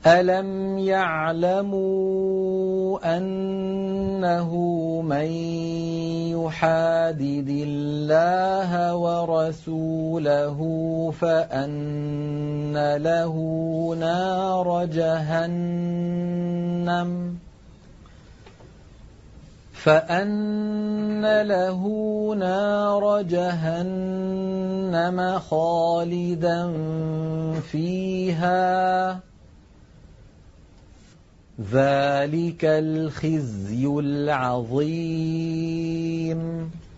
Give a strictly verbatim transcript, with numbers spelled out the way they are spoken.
أَلَمْ يَعْلَمُوا أَنَّهُ مَن يُحَادِدِ اللَّهَ وَرَسُولَهُ فَأَنَّ لَهُ نَارَ جَهَنَّمَ فَأَنَّ لَهُ نَارَ جَهَنَّمَ خَالِدًا فِيهَا ۚ ذَلِكَ الْخِزْيُ الْعَظِيمُ